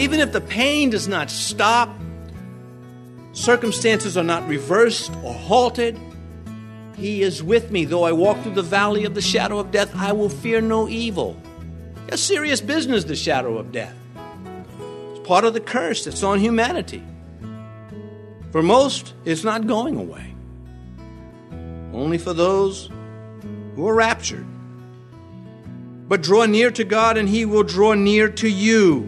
Even if the pain does not stop, circumstances are not reversed or halted, He is with me. Though I walk through the valley of the shadow of death, I will fear no evil. It's serious business, the shadow of death. It's part of the curse that's on humanity. For most, it's not going away. Only for those who are raptured. But draw near to God, and He will draw near to you.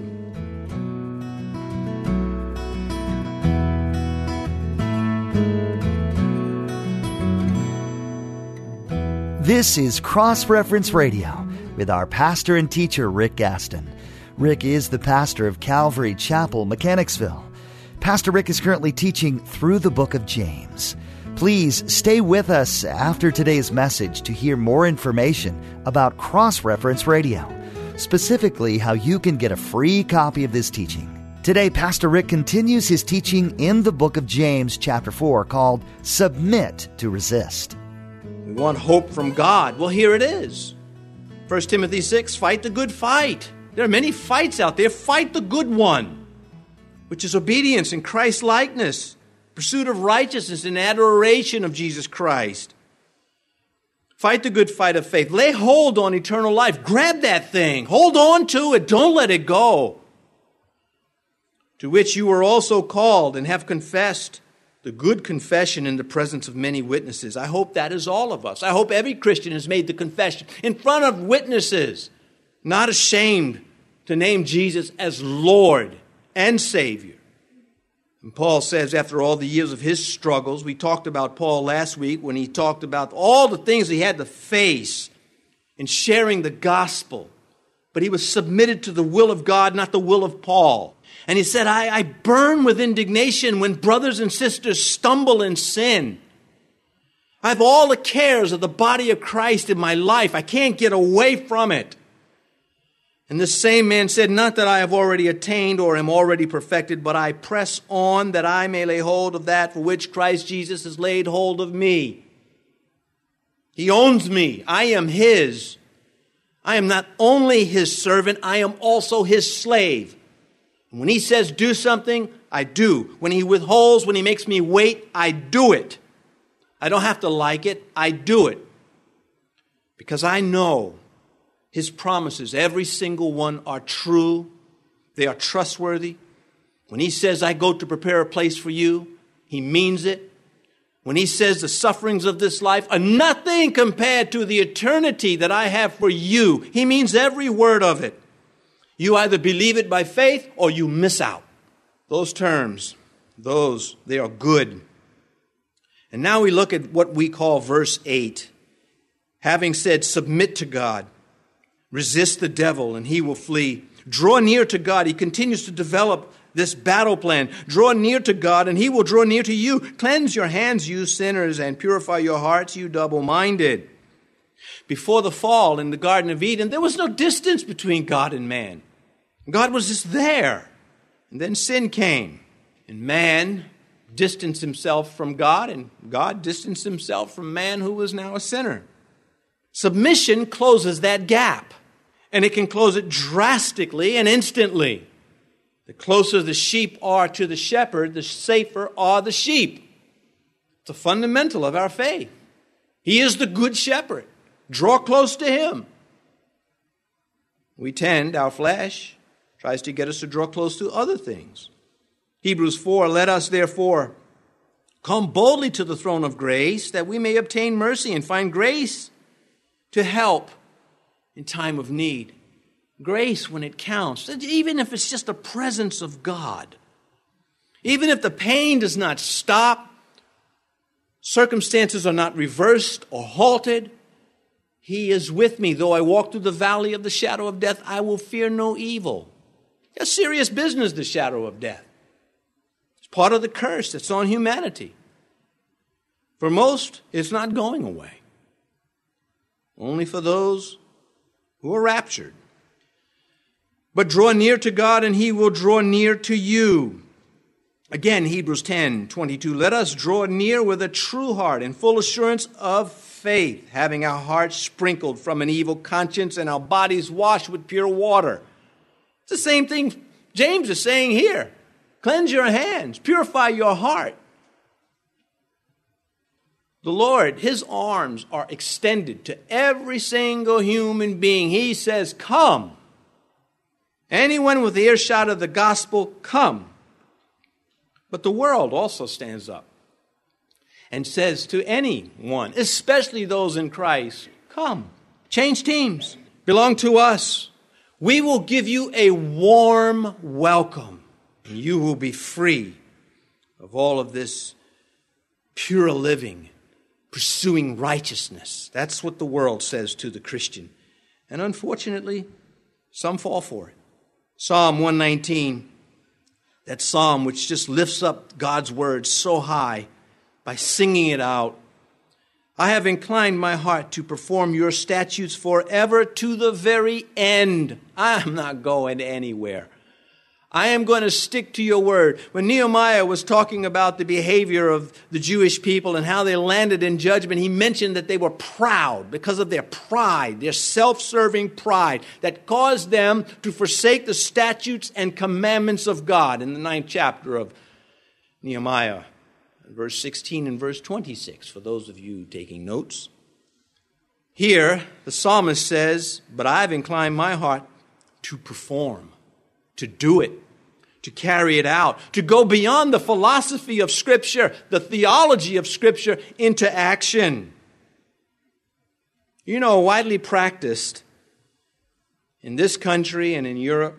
This is Cross Reference Radio with our pastor and teacher, Rick Gaston. Rick is the pastor of Calvary Chapel, Mechanicsville. Pastor Rick is currently teaching through the book of James. Please stay with us after today's message to hear more information about Cross Reference Radio, specifically how you can get a free copy of this teaching. Today, Pastor Rick continues his teaching in the book of James, chapter 4, called Submit to Resist. We want hope from God. Well, here it is. 1 Timothy 6, fight the good fight. There are many fights out there. Fight the good one, which is obedience in Christ's likeness, pursuit of righteousness and adoration of Jesus Christ. Fight the good fight of faith. Lay hold on eternal life. Grab that thing. Hold on to it. Don't let it go. To which you were also called and have confessed the good confession in the presence of many witnesses. I hope that is all of us. I hope every Christian has made the confession in front of witnesses, not ashamed to name Jesus as Lord and Savior. And Paul says, after all the years of his struggles, we talked about Paul last week when he talked about all the things he had to face in sharing the gospel. But he was submitted to the will of God, not the will of Paul. And he said, I burn with indignation when brothers and sisters stumble in sin. I have all the cares of the body of Christ in my life. I can't get away from it. And this same man said, not that I have already attained or am already perfected, but I press on that I may lay hold of that for which Christ Jesus has laid hold of me. He owns me. I am His. I am not only His servant, I am also His slave. And when He says do something, I do. When He withholds, when He makes me wait, I do it. I don't have to like it. I do it. Because I know His promises, every single one, are true. They are trustworthy. When He says, I go to prepare a place for you, He means it. When He says the sufferings of this life are nothing compared to the eternity that I have for you, He means every word of it. You either believe it by faith or you miss out. Those terms, they are good. And now we look at what we call verse 8. Having said, submit to God. Resist the devil and he will flee. Draw near to God. He continues to develop this battle plan. Draw near to God and He will draw near to you. Cleanse your hands, you sinners, and purify your hearts, you double-minded. Before the fall in the Garden of Eden, there was no distance between God and man. God was just there. And then sin came. And man distanced himself from God, and God distanced Himself from man who was now a sinner. Submission closes that gap. And it can close it drastically and instantly. The closer the sheep are to the shepherd, the safer are the sheep. It's a fundamental of our faith. He is the good shepherd. Draw close to Him. Our flesh tries to get us to draw close to other things. Hebrews 4, let us therefore come boldly to the throne of grace that we may obtain mercy and find grace to help in time of need. Grace when it counts, even if it's just the presence of God. Even if the pain does not stop, circumstances are not reversed or halted, He is with me. Though I walk through the valley of the shadow of death, I will fear no evil. It's serious business, the shadow of death. It's part of the curse that's on humanity. For most, it's not going away. Only for those who are raptured. But draw near to God, and He will draw near to you. Again, Hebrews 10:22. Let us draw near with a true heart and full assurance of faith, having our hearts sprinkled from an evil conscience and our bodies washed with pure water. It's the same thing James is saying here, cleanse your hands, purify your heart. The Lord, his arms are extended to every single human being. He says, come. Anyone with the earshot of the gospel, come. But the world also stands up and says to anyone, especially those in Christ, come. Change teams. Belong to us. We will give you a warm welcome. And you will be free of all of this pure living, pursuing righteousness. That's what the world says to the Christian. And unfortunately, some fall for it. Psalm 119, that psalm which just lifts up God's word so high by singing it out. I have inclined my heart to perform your statutes forever to the very end. I'm not going anywhere. I am going to stick to your word. When Nehemiah was talking about the behavior of the Jewish people and how they landed in judgment, he mentioned that they were proud because of their pride, their self-serving pride that caused them to forsake the statutes and commandments of God in the 9th chapter of Nehemiah, verse 16 and verse 26, for those of you taking notes. Here, the psalmist says, but I've inclined my heart to perform, to do it, to carry it out, to go beyond the philosophy of Scripture, the theology of Scripture, into action. You know, widely practiced in this country and in Europe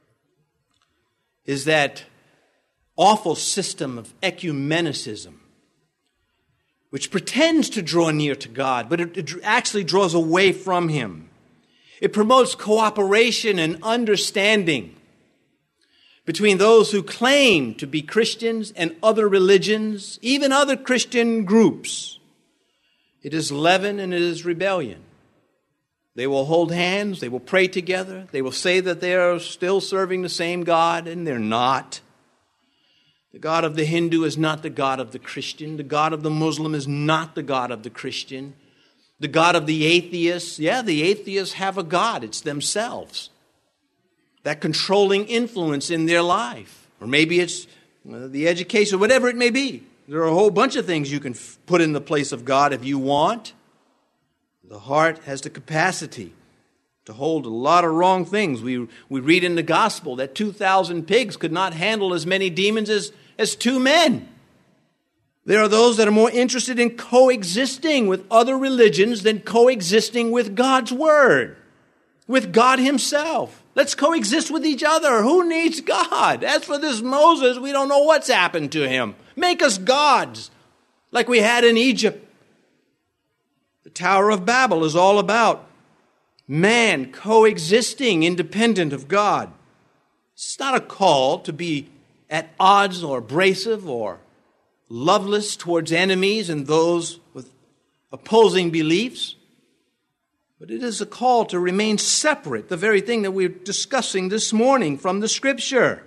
is that awful system of ecumenicism, which pretends to draw near to God, but it actually draws away from Him. It promotes cooperation and understanding between those who claim to be Christians and other religions, even other Christian groups. It is leaven and it is rebellion. They will hold hands, they will pray together, they will say that they are still serving the same God, and they're not. The God of the Hindu is not the God of the Christian. The God of the Muslim is not the God of the Christian. The God of the atheists, the atheists have a God, it's themselves. That controlling influence in their life. Or maybe it's the education, whatever it may be. There are a whole bunch of things you can put in the place of God if you want. The heart has the capacity to hold a lot of wrong things. We read in the gospel that 2,000 pigs could not handle as many demons as 2 men. There are those that are more interested in coexisting with other religions than coexisting with God's Word, with God Himself. Let's coexist with each other. Who needs God? As for this Moses, we don't know what's happened to him. Make us gods like we had in Egypt. The Tower of Babel is all about man coexisting independent of God. It's not a call to be at odds or abrasive or loveless towards enemies and those with opposing beliefs. But it is a call to remain separate, the very thing that we're discussing this morning from the Scripture.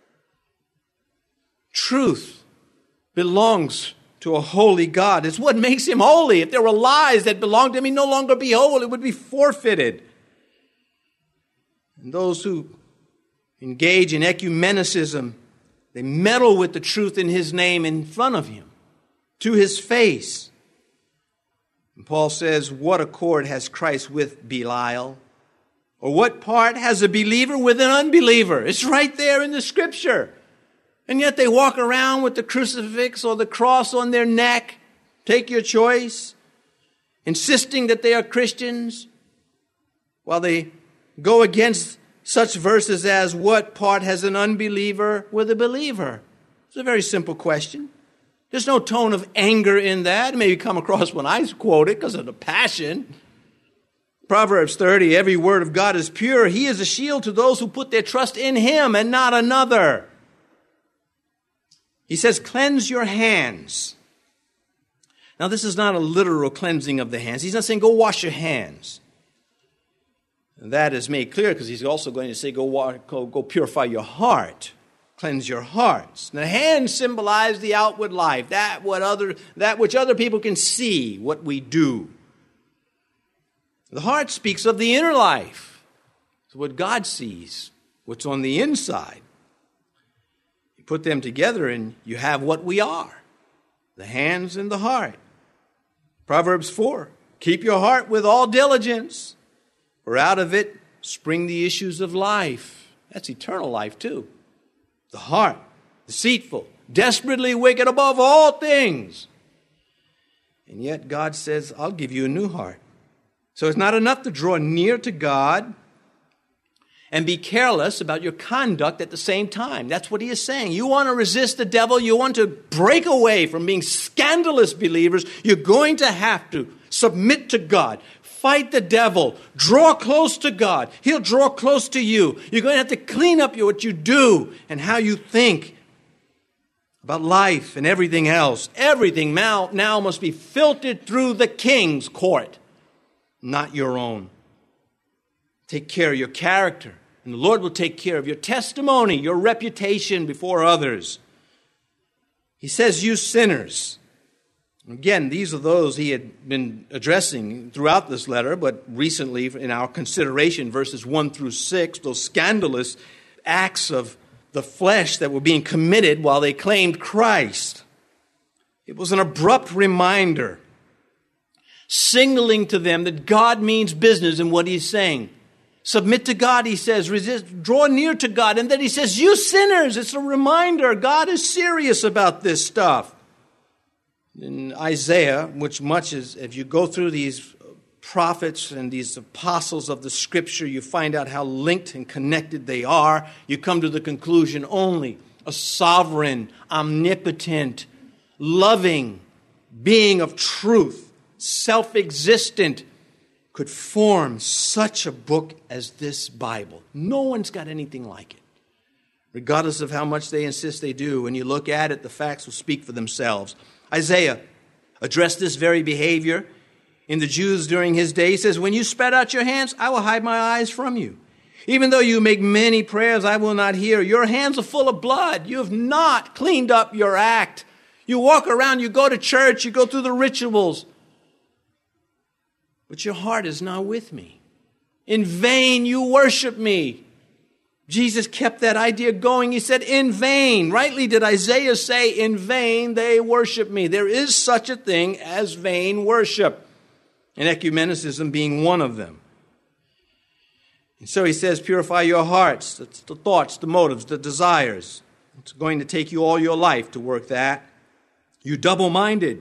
Truth belongs to a holy God. It's what makes Him holy. If there were lies that belonged to Him, He'd no longer be holy. It would be forfeited. And those who engage in ecumenicism, they meddle with the truth in His name in front of Him, to His face. And Paul says, what accord has Christ with Belial? Or what part has a believer with an unbeliever? It's right there in the Scripture. And yet they walk around with the crucifix or the cross on their neck. Take your choice. Insisting that they are Christians, while they go against such verses as, what part has an unbeliever with a believer? It's a very simple question. There's no tone of anger in that. It may come across when I quote it because of the passion. Proverbs 30, every word of God is pure. He is a shield to those who put their trust in Him and not another. He says, cleanse your hands. Now, this is not a literal cleansing of the hands. He's not saying go wash your hands. And that is made clear because he's also going to say go purify your heart. Cleanse your hearts. The hands symbolize the outward life, that which other people can see, what we do. The heart speaks of the inner life. It's what God sees, what's on the inside. put them together and you have what we are, the hands and the heart. Proverbs 4, keep your heart with all diligence, for out of it spring the issues of life. That's eternal life too. The heart, deceitful, desperately wicked above all things. And yet God says, I'll give you a new heart. So it's not enough to draw near to God and be careless about your conduct at the same time. That's what he is saying. You want to resist the devil, you want to break away from being scandalous believers, you're going to have to submit to God. Fight the devil. Draw close to God. He'll draw close to you. You're going to have to clean up what you do and how you think about life and everything else. Everything now must be filtered through the king's court, not your own. Take care of your character, and the Lord will take care of your testimony, your reputation before others. He says, you sinners. Again, these are those he had been addressing throughout this letter, but recently in our consideration, verses 1 through 6, those scandalous acts of the flesh that were being committed while they claimed Christ. It was an abrupt reminder, signaling to them that God means business in what he's saying. Submit to God, he says, resist, draw near to God. And then he says, you sinners, it's a reminder. God is serious about this stuff. In Isaiah, which much is, if you go through these prophets and these apostles of the Scripture, you find out how linked and connected they are. You come to the conclusion only a sovereign, omnipotent, loving being of truth, self-existent, could form such a book as this Bible. No one's got anything like it. Regardless of how much they insist they do, when you look at it, the facts will speak for themselves. Isaiah addressed this very behavior in the Jews during his day. He says, when you spread out your hands, I will hide my eyes from you. Even though you make many prayers, I will not hear. Your hands are full of blood. You have not cleaned up your act. You walk around, you go to church, you go through the rituals, but your heart is not with me. In vain you worship me. Jesus kept that idea going. He said, in vain. Rightly did Isaiah say, in vain they worship me. There is such a thing as vain worship, and ecumenicism being one of them. And so he says, purify your hearts, the thoughts, the motives, the desires. It's going to take you all your life to work that. You double-minded.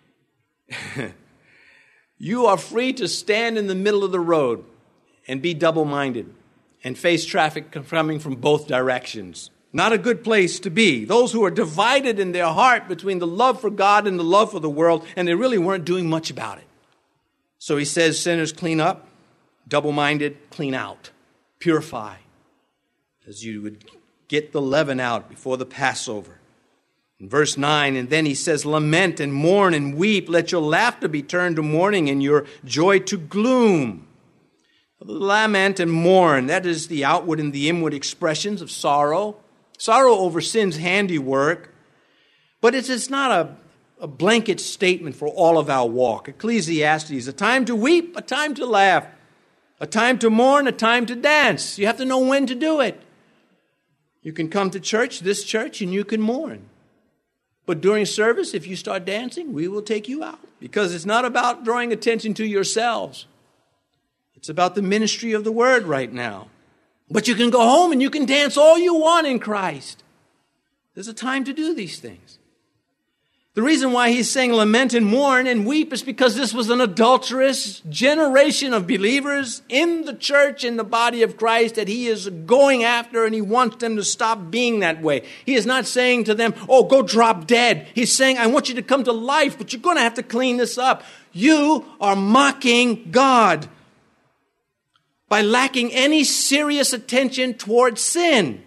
You are free to stand in the middle of the road and be double-minded and face traffic coming from both directions. Not a good place to be. Those who are divided in their heart between the love for God and the love for the world, and they really weren't doing much about it. So he says, sinners, clean up. Double-minded, clean out. Purify. As you would get the leaven out before the Passover. In verse 9, and then he says, lament and mourn and weep. Let your laughter be turned to mourning and your joy to gloom. Lament and mourn, that is the outward and the inward expressions of sorrow. Sorrow over sin's handiwork. But it's not a blanket statement for all of our walk. Ecclesiastes, a time to weep, a time to laugh. A time to mourn, a time to dance. You have to know when to do it. You can come to this church, and you can mourn. But during service, if you start dancing, we will take you out. Because it's not about drawing attention to yourselves. It's about the ministry of the word right now. But you can go home and you can dance all you want in Christ. There's a time to do these things. The reason why he's saying lament and mourn and weep is because this was an adulterous generation of believers in the church, in the body of Christ, that he is going after, and he wants them to stop being that way. He is not saying to them, oh, go drop dead. He's saying, I want you to come to life, but you're going to have to clean this up. You are mocking God by lacking any serious attention towards sin.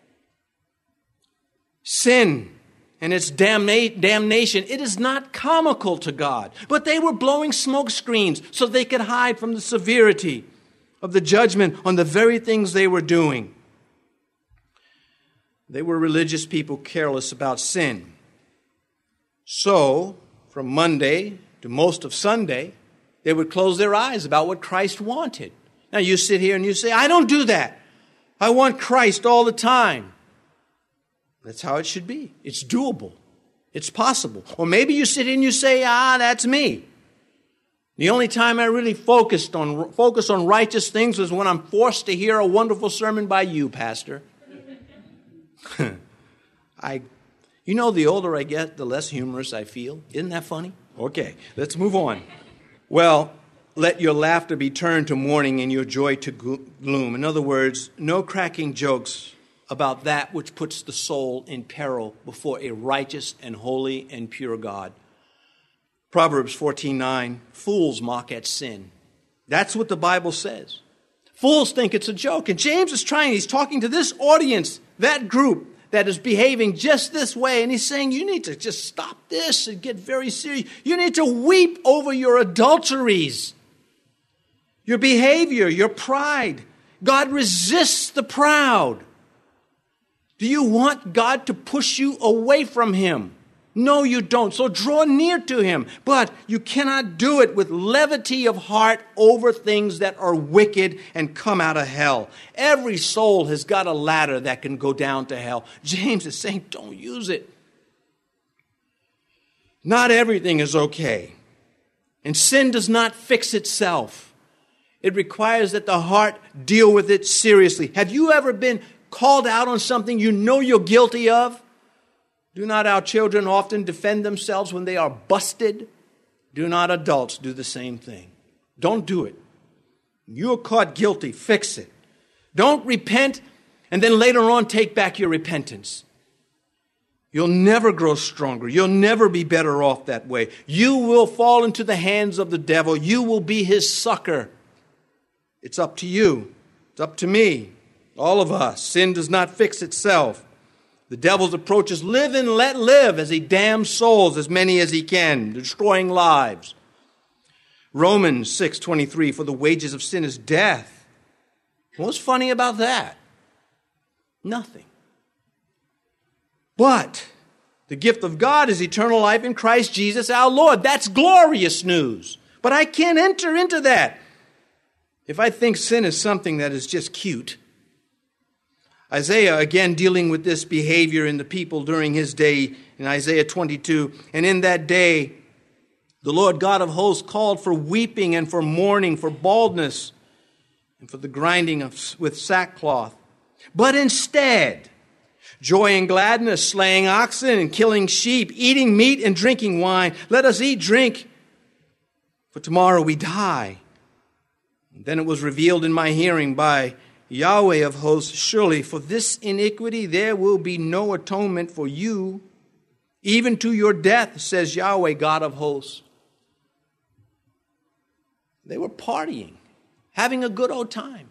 Sin and its damnation, it is not comical to God. But they were blowing smoke screens so they could hide from the severity of the judgment on the very things they were doing. They were religious people careless about sin. So, from Monday to most of Sunday, they would close their eyes about what Christ wanted. Now you sit here and you say, I don't do that. I want Christ all the time. That's how it should be. It's doable. It's possible. Or maybe you sit here and you say, that's me. The only time I really focus on righteous things was when I'm forced to hear a wonderful sermon by you, Pastor. The older I get, the less humorous I feel. Isn't that funny? Okay, let's move on. Well, let your laughter be turned to mourning and your joy to gloom. In other words, no cracking jokes about that which puts the soul in peril before a righteous and holy and pure God. Proverbs 14:9, fools mock at sin. That's what the Bible says. Fools think it's a joke. And James he's talking to this audience, that group that is behaving just this way. And he's saying, you need to just stop this and get very serious. You need to weep over your adulteries, your behavior, your pride. God resists the proud. Do you want God to push you away from Him? No, you don't. So draw near to Him. But you cannot do it with levity of heart over things that are wicked and come out of hell. Every soul has got a ladder that can go down to hell. James is saying, don't use it. Not everything is okay. And sin does not fix itself. It requires that the heart deal with it seriously. Have you ever been called out on something you know you're guilty of? Do not our children often defend themselves when they are busted? Do not adults do the same thing? Don't do it. You're caught guilty, fix it. Don't repent and then later on take back your repentance. You'll never grow stronger. You'll never be better off that way. You will fall into the hands of the devil. You will be his sucker. It's up to you. It's up to me. All of us. Sin does not fix itself. The devil's approach is live and let live as he damns souls, as many as he can, destroying lives. Romans 6:23, for the wages of sin is death. What's funny about that? Nothing. But the gift of God is eternal life in Christ Jesus our Lord. That's glorious news. But I can't enter into that if I think sin is something that is just cute. Isaiah, again, dealing with this behavior in the people during his day in Isaiah 22. And in that day, the Lord God of hosts called for weeping and for mourning, for baldness, and for the grinding with sackcloth. But instead, joy and gladness, slaying oxen and killing sheep, eating meat and drinking wine. Let us eat, drink, for tomorrow we die. And then it was revealed in my hearing by Yahweh of hosts, surely for this iniquity there will be no atonement for you, even to your death, says Yahweh, God of hosts. They were partying, having a good old time,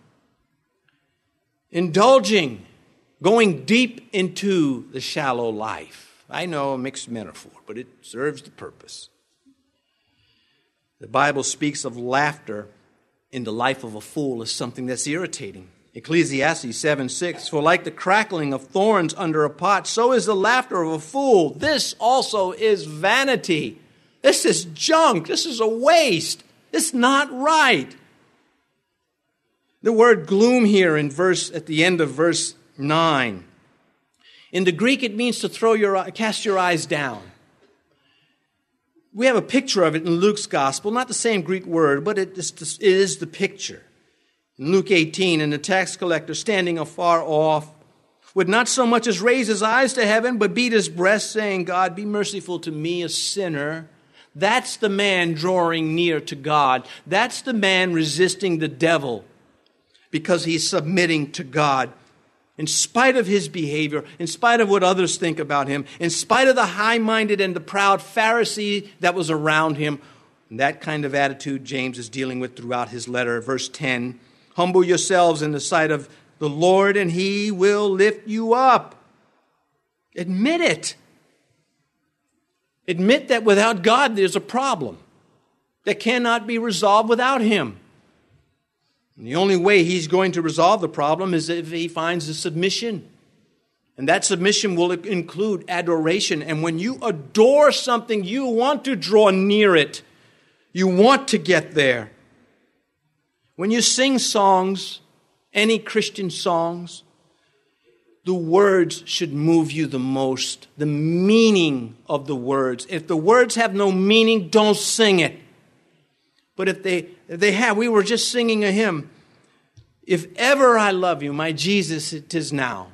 indulging, going deep into the shallow life. I know a mixed metaphor, but it serves the purpose. The Bible speaks of laughter in the life of a fool as something that's irritating. Ecclesiastes 7:6, for like the crackling of thorns under a pot, so is the laughter of a fool. This also is vanity. This is junk. This is a waste. It's not right. The word gloom here at the end of verse 9. In the Greek, it means to cast your eyes down. We have a picture of it in Luke's gospel, not the same Greek word, but it is the picture. In Luke 18, and the tax collector standing afar off would not so much as raise his eyes to heaven, but beat his breast, saying, God, be merciful to me, a sinner. That's the man drawing near to God. That's the man resisting the devil because he's submitting to God. In spite of his behavior, in spite of what others think about him, in spite of the high-minded and the proud Pharisee that was around him, and that kind of attitude James is dealing with throughout his letter. Verse 10, humble yourselves in the sight of the Lord, and He will lift you up. Admit it. Admit that without God there's a problem that cannot be resolved without Him. And the only way He's going to resolve the problem is if He finds a submission. And that submission will include adoration. And when you adore something, you want to draw near it. You want to get there. When you sing songs, any Christian songs, the words should move you the most, the meaning of the words. If the words have no meaning, don't sing it. But if they have, we were just singing a hymn, If Ever I Love You, My Jesus, It Is Now.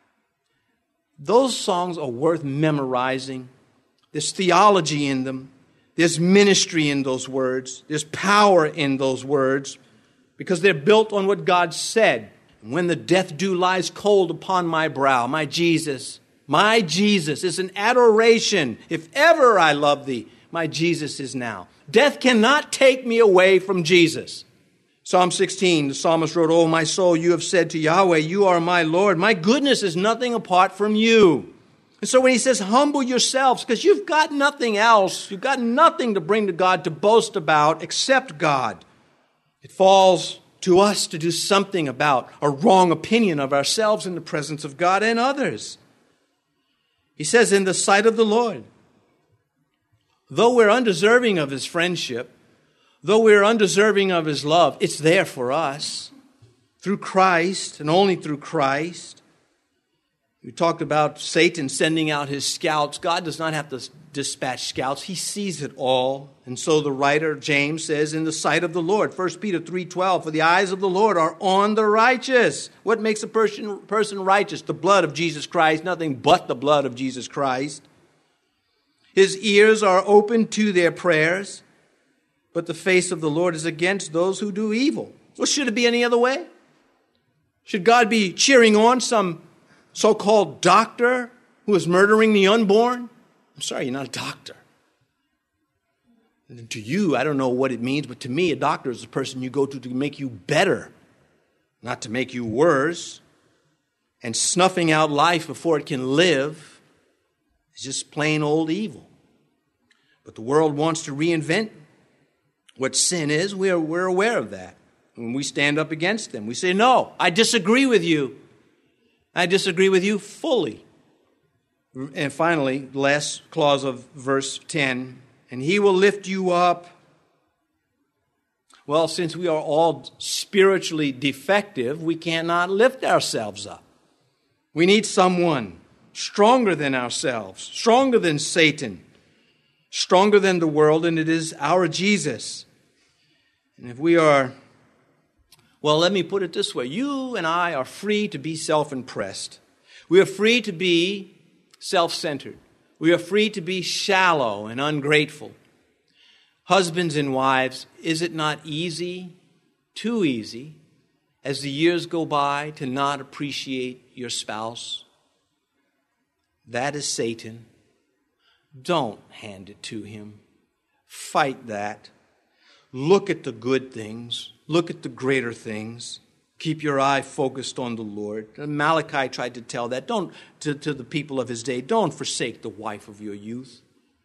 Those songs are worth memorizing. There's theology in them. There's ministry in those words. There's power in those words because they're built on what God said. When the death dew lies cold upon my brow, my Jesus is an adoration. If ever I love thee, my Jesus is now. Death cannot take me away from Jesus. Psalm 16, the psalmist wrote, "Oh, my soul, you have said to Yahweh, you are my Lord. My goodness is nothing apart from you." And so when he says, humble yourselves, because you've got nothing else, you've got nothing to bring to God to boast about except God. It falls to us to do something about a wrong opinion of ourselves in the presence of God and others. He says, in the sight of the Lord, though we're undeserving of his friendship, though we're undeserving of his love, it's there for us through Christ and only through Christ. We talked about Satan sending out his scouts. God does not have to dispatch scouts. He sees it all. And so the writer, James, says, in the sight of the Lord, 1 Peter 3:12, for the eyes of the Lord are on the righteous. What makes a person righteous? The blood of Jesus Christ, nothing but the blood of Jesus Christ. His ears are open to their prayers, but the face of the Lord is against those who do evil. Well, should it be any other way? Should God be cheering on some so-called doctor who is murdering the unborn? I'm sorry, you're not a doctor. And to you, I don't know what it means, but to me, a doctor is a person you go to make you better, not to make you worse. And snuffing out life before it can live is just plain old evil. But the world wants to reinvent what sin is. We're aware of that. When we stand up against them, we say, no, I disagree with you. I disagree with you fully. And finally, last clause of verse 10, and he will lift you up. Well, since we are all spiritually defective, we cannot lift ourselves up. We need someone stronger than ourselves, stronger than Satan, stronger than the world, and it is our Jesus. And if we are, well, let me put it this way. You and I are free to be self-impressed. We are free to be self-centered. We are free to be shallow and ungrateful. Husbands and wives, is it not easy, too easy, as the years go by to not appreciate your spouse? That is Satan. Don't hand it to him. Fight that. Look at the good things. Look at the greater things. Keep your eye focused on the Lord. And Malachi tried to tell that. To the people of his day, don't forsake the wife of your youth.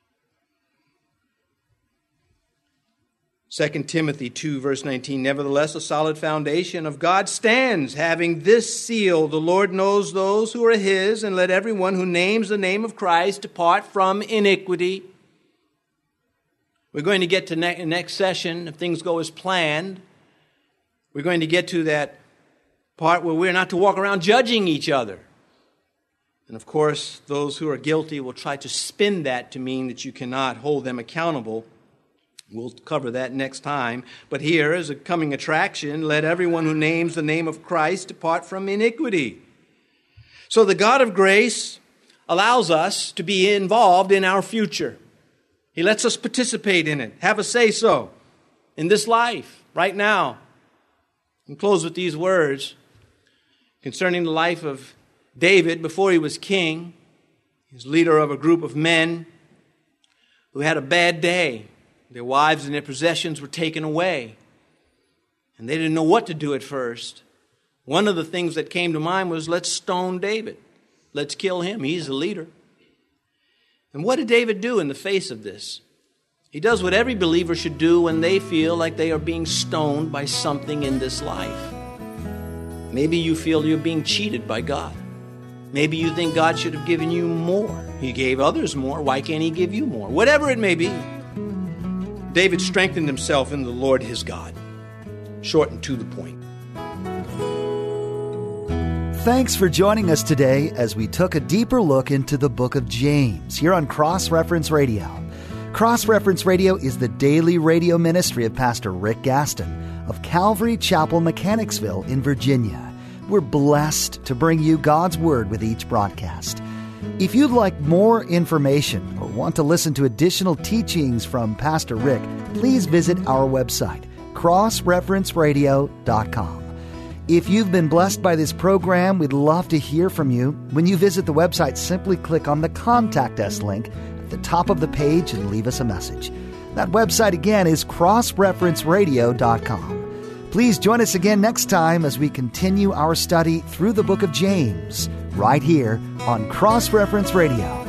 2 Timothy 2, verse 19, nevertheless, a solid foundation of God stands, having this seal, the Lord knows those who are his, and let everyone who names the name of Christ depart from iniquity. We're going to get to next session, if things go as planned. We're going to get to that part where we're not to walk around judging each other. And of course, those who are guilty will try to spin that to mean that you cannot hold them accountable. We'll cover that next time. But here is a coming attraction. Let everyone who names the name of Christ depart from iniquity. So the God of grace allows us to be involved in our future. He lets us participate in it, have a say-so in this life, right now. And close with these words concerning the life of David before he was king. He was leader of a group of men who had a bad day. Their wives and their possessions were taken away. And they didn't know what to do at first. One of the things that came to mind was, let's stone David. Let's kill him. He's the leader. And what did David do in the face of this? He does what every believer should do when they feel like they are being stoned by something in this life. Maybe you feel you're being cheated by God. Maybe you think God should have given you more. He gave others more. Why can't he give you more? Whatever it may be. David strengthened himself in the Lord his God. Short and to the point. Thanks for joining us today as we took a deeper look into the book of James here on Cross Reference Radio. Cross Reference Radio is the daily radio ministry of Pastor Rick Gaston of Calvary Chapel, Mechanicsville in Virginia. We're blessed to bring you God's Word with each broadcast. If you'd like more information or want to listen to additional teachings from Pastor Rick, please visit our website, crossreferenceradio.com. If you've been blessed by this program, we'd love to hear from you. When you visit the website, simply click on the Contact Us link at the top of the page and leave us a message. That website again is crossreferenceradio.com. Please join us again next time as we continue our study through the book of James, right here on Cross Reference Radio.